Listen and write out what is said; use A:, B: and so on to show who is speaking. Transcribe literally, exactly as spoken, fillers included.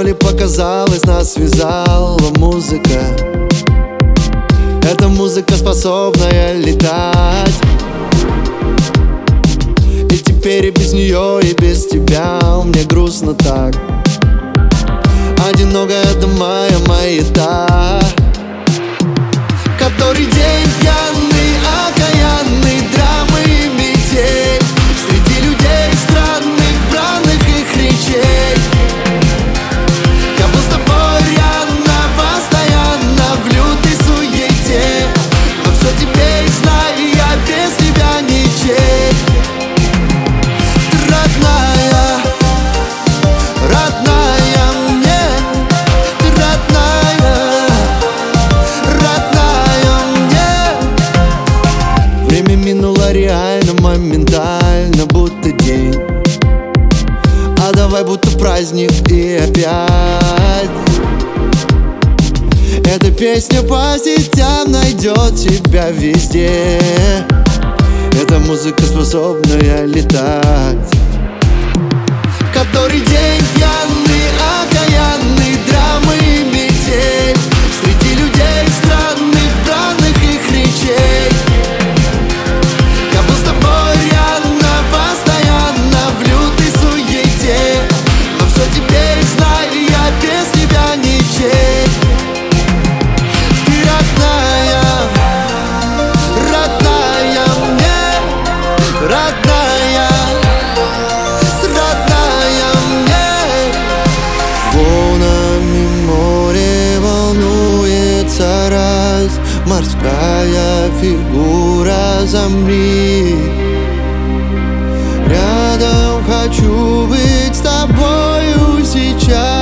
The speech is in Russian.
A: ли показалось, нас связала музыка. Эта музыка, способная летать. И теперь и без нее, и без тебя мне грустно так. Одинокая до моя маята. Который день пьяный, окаянный, драмы и метель. Среди людей странных, бранных их речей. Я был с тобой рядом, постоянно в лютой суете. Но все теперь знаю, я без тебя ничей. Ты родная, родная мне. Ты родная, родная мне. Время минуло реально, моментально, будто день. А давай будто праздник и опять. Эта песня по сетям найдет тебя везде. Эта музыка, способная летать. Который день пьяный, окаянный, драмы и метель. Среди людей странных, бранных их речей. Я был с тобой рядом, постоянно в лютой суете. Но все теперь знаю, я без тебя ничей. Ты родная, родная мне, родная, родная мне. Волнами море волнуется раз. Морская фигура, замри. Рядом хочу быть с тобою сейчас.